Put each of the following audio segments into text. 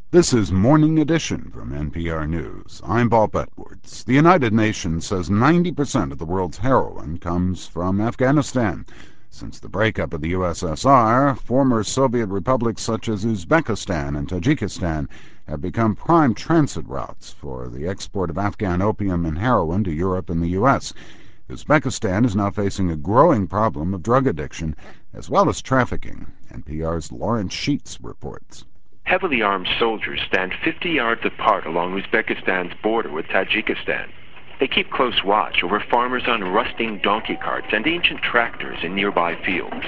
This is Morning Edition from NPR News. I'm Bob Edwards. The United Nations says 90% of the world's heroin comes from Afghanistan. Since the breakup of the USSR, former Soviet republics such as Uzbekistan and Tajikistan have become prime transit routes for the export of Afghan opium and heroin to Europe and the U.S. Uzbekistan is now facing a growing problem of drug addiction as well as trafficking. NPR's Lawrence Sheets reports. Heavily armed soldiers stand 50 yards apart along Uzbekistan's border with Tajikistan. They keep close watch over farmers on rusting donkey carts and ancient tractors in nearby fields.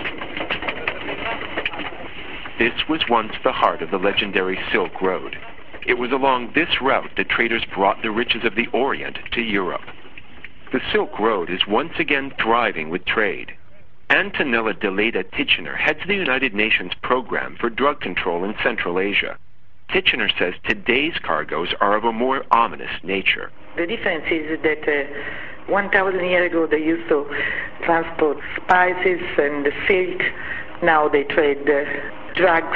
This was once the heart of the legendary Silk Road. It was along this route that traders brought the riches of the Orient to Europe. The Silk Road is once again thriving with trade. Antonella Deleda Tichenor heads the United Nations Program for Drug Control in Central Asia. Tichenor says today's cargoes are of a more ominous nature. The difference is that 1,000 years ago they used to transport spices and silk. Now they trade drugs.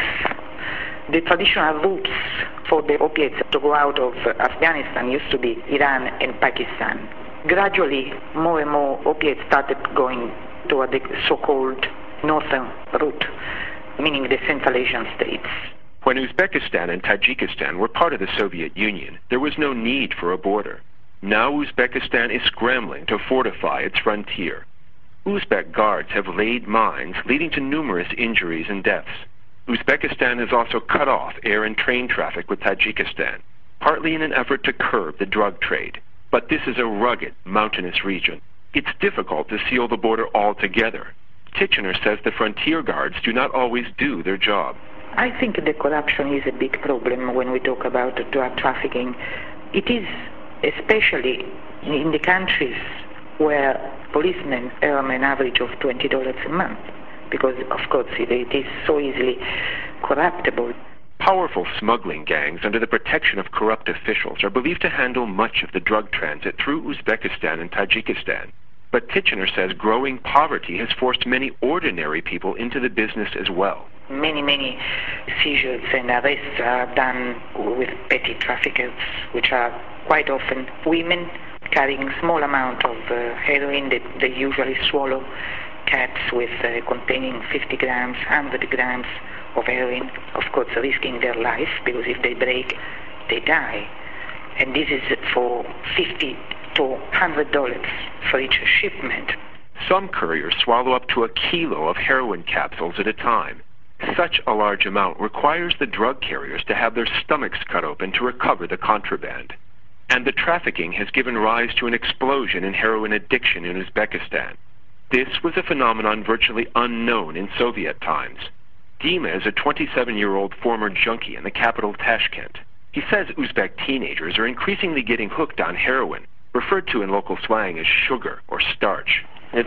The traditional routes for the opiates to go out of Afghanistan used to be Iran and Pakistan. Gradually, more and more opiates started going toward the so-called northern route, meaning the Central Asian states. When Uzbekistan and Tajikistan were part of the Soviet Union, there was no need for a border. Now Uzbekistan is scrambling to fortify its frontier. Uzbek guards have laid mines, leading to numerous injuries and deaths. Uzbekistan has also cut off air and train traffic with Tajikistan, partly in an effort to curb the drug trade. But this is a rugged, mountainous region. It's difficult to seal the border altogether. Tichenor says the frontier guards do not always do their job. I think the corruption is a big problem when we talk about drug trafficking. It is especially in the countries where policemen earn an average of $20 a month, because, of course, it is so easily corruptible. Powerful smuggling gangs under the protection of corrupt officials are believed to handle much of the drug transit through Uzbekistan and Tajikistan. But Tichenor says growing poverty has forced many ordinary people into the business as well. Many seizures and arrests are done with petty traffickers, which are quite often women carrying small amount of heroin that they usually swallow, caps with containing 50 grams, 100 grams of heroin, of course risking their life, because if they break, they die. And this is for $50 to $100 for each shipment. Some couriers swallow up to 1 kilo of heroin capsules at a time. Such a large amount requires the drug carriers to have their stomachs cut open to recover the contraband. And the trafficking has given rise to an explosion in heroin addiction in Uzbekistan. This was a phenomenon virtually unknown in Soviet times. Dima is a 27-year-old former junkie in the capital Tashkent. He says Uzbek teenagers are increasingly getting hooked on heroin, referred to in local slang as sugar or starch.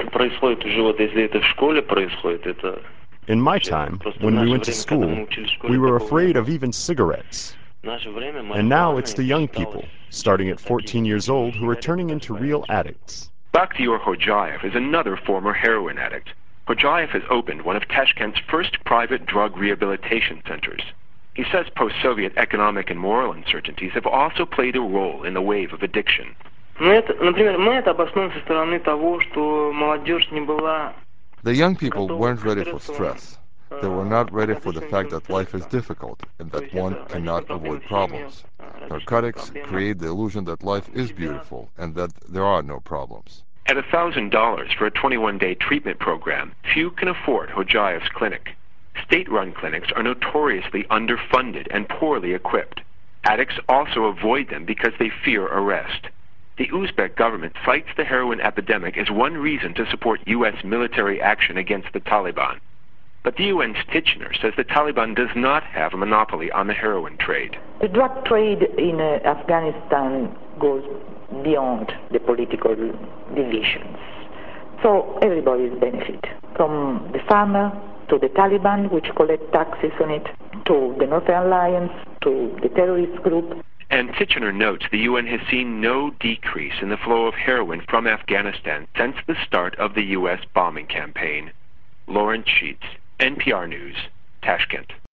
In my time, when we went to school, we were afraid of even cigarettes. And now it's the young people, starting at 14 years old, who are turning into real addicts. Bakhtiyor Hojayev is another former heroin addict. Hojayev has opened one of Tashkent's first private drug rehabilitation centers. He says post-Soviet economic and moral uncertainties have also played a role in the wave of addiction. The young people weren't ready for stress. They were not ready for the fact that life is difficult and that one cannot avoid problems. Narcotics create the illusion that life is beautiful and that there are no problems. At $1,000 for a 21-day treatment program, few can afford Hojayev's clinic. State-run clinics are notoriously underfunded and poorly equipped. Addicts also avoid them because they fear arrest. The Uzbek government cites the heroin epidemic as one reason to support U.S. military action against the Taliban. But the UN's Tichenor says the Taliban does not have a monopoly on the heroin trade. The drug trade in Afghanistan goes beyond the political divisions. So everybody benefits, from the farmer to the Taliban, which collect taxes on it, to the Northern Alliance, to the terrorist group. And Tichenor notes the UN has seen no decrease in the flow of heroin from Afghanistan since the start of the U.S. bombing campaign. Lawrence Sheets, NPR News, Tashkent.